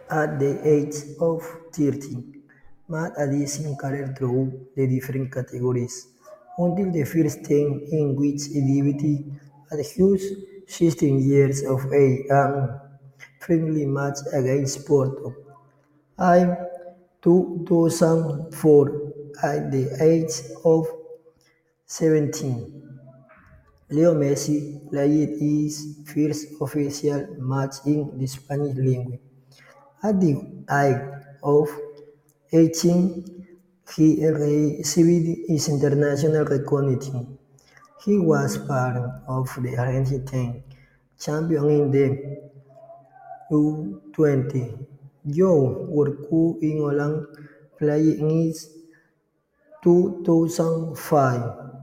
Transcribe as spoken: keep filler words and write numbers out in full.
At the age of thirty, Matt Addison carried through the different categories until the first ten in which he debuted at just sixteen years of age and friendly match against Porto. In two thousand four, at the age of seventeen, Leo Messi played his first official match in the Spanish league. At the age of eighteen, he received his international recognition. He was part of the Argentine champion in the U twenty. Joe worked in Holland playing in two thousand five.